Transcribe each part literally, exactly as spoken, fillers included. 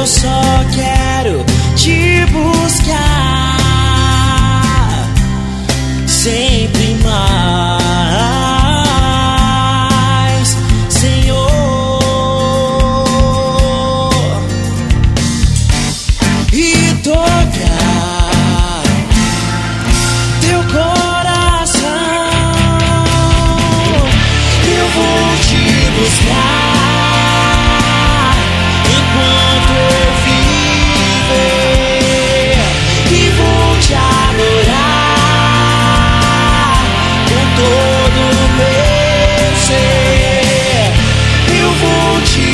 eu só quero te buscar sempre mais, Senhor. E tocar teu coração, eu vou te buscar enquanto eu viver, e vou te adorar com todo o meu ser. Eu vou te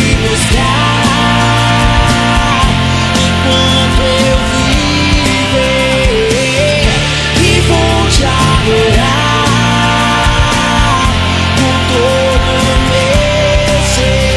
buscar enquanto eu viver, e vou te adorar com todo o meu ser.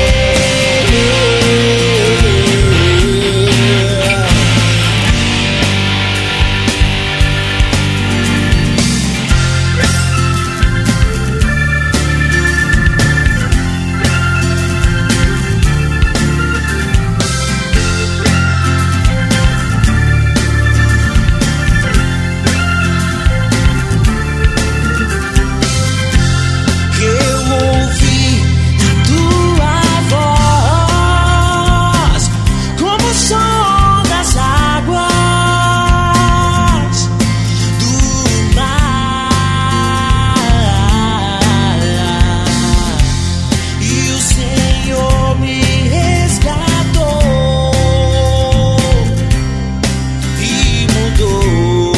Eu ouvi a tua voz como o som das águas do mar, e o Senhor me resgatou e mudou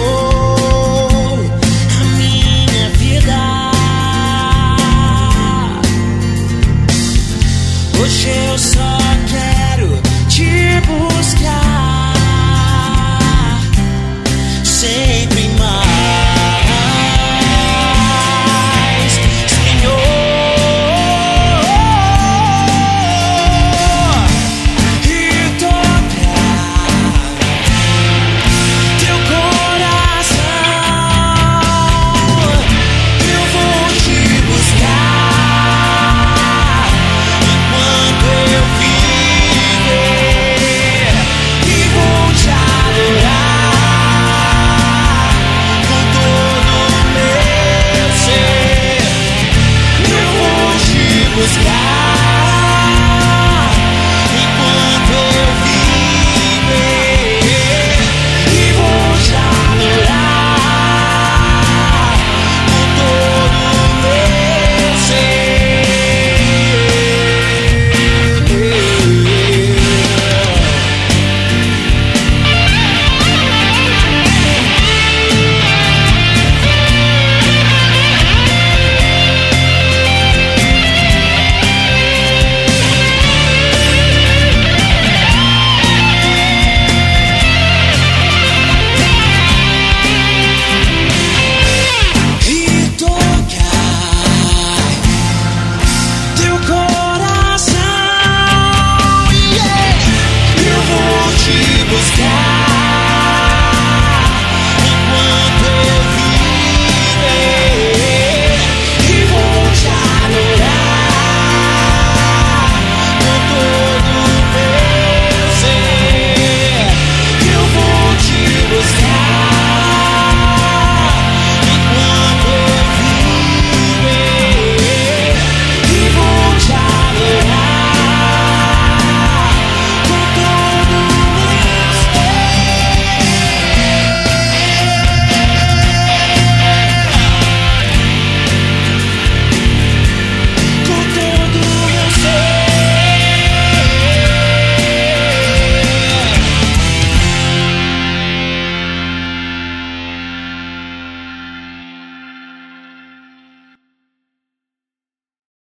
a minha vida. Hoje eu só quero te buscar